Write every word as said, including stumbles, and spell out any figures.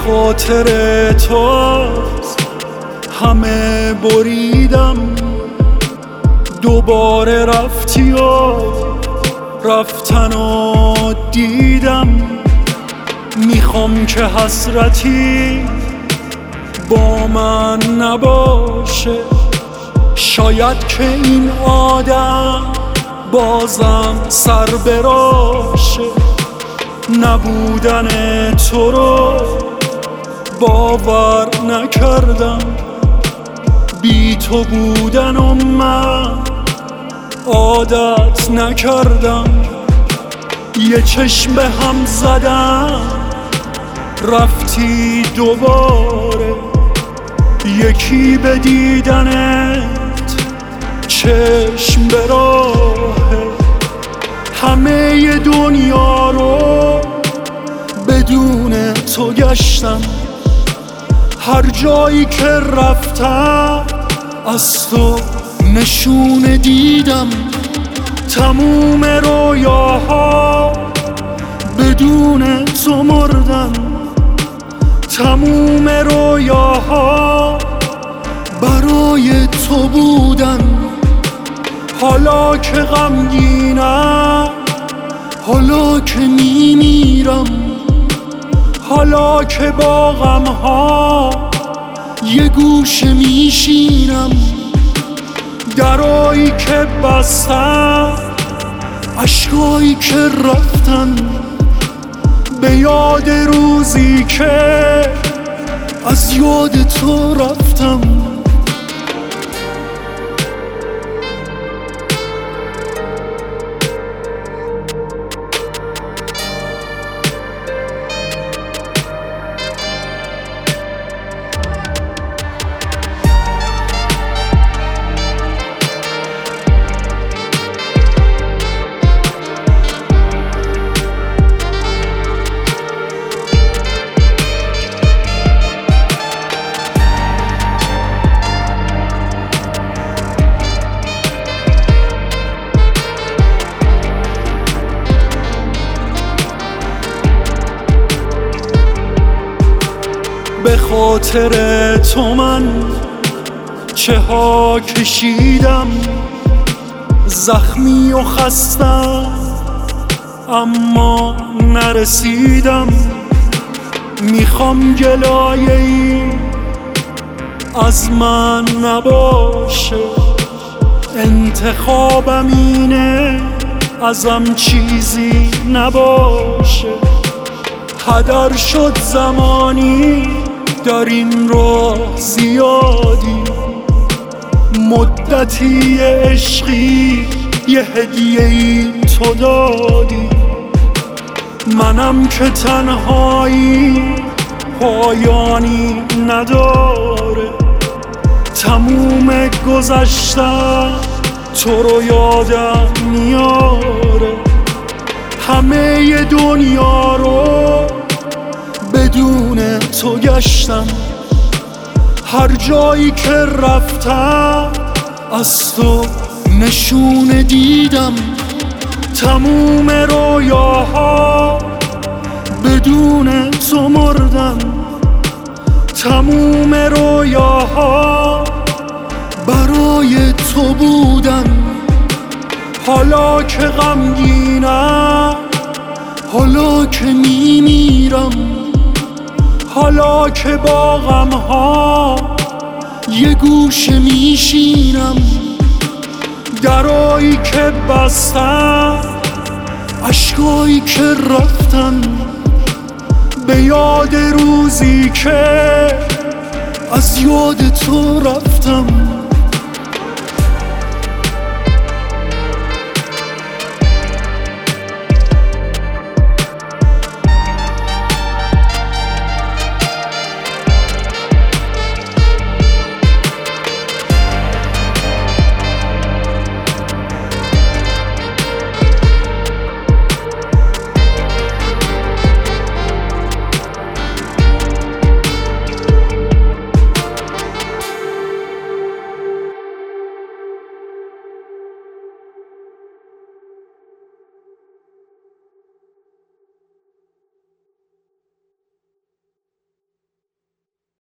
خاطر توست همه بریدم، دوباره رفتی و رفتن و دیدم. میخوام که حسرتی با من نباشه، شاید که این آدم بازم سر براشه. نبودن تو رو باور نکردم، بی تو بودن و من عادت نکردم. یه چشم به هم زدم رفتی دوباره، یکی به دیدنت چشم به راهه. همه دنیا رو بدون تو گشتم، هر جایی که رفتم از تو نشونه دیدم. تموم رویاها بدون تو مردن، تموم رویاها برای تو بودن. حالا که غمگینم، حالا که میمیرم، حالا که با غمها یه گوشه میشینم. درایی که بستم، عشقایی که رفتن، به یاد روزی که از یاد تو رفتم. به خاطر تو من چه ها کشیدم، زخمی و خستم اما نرسیدم. میخوام گلایه‌ای از من نباشه، انتخابم اینه ازم چیزی نباشه. هدر شد زمانی در این راه زیادی، مدتی عشقی یه هدیه‌ای تو دادی. منم که تنهایی پایانی نداره، تموم گذشتم تو رو یادم میاره. همه دنیا رو بدون تو گشتم، هر جایی که رفتم از تو نشونه دیدم. تموم رویاها بدون تو مردن، تموم رویاها برای تو بودن. حالا که غمگینم، حالا که میمیرم، حالا که با غمها یه گوشه میشینم. درایی که بستم، عشقایی که رفتن، به یاد روزی که از یاد تو رفتم.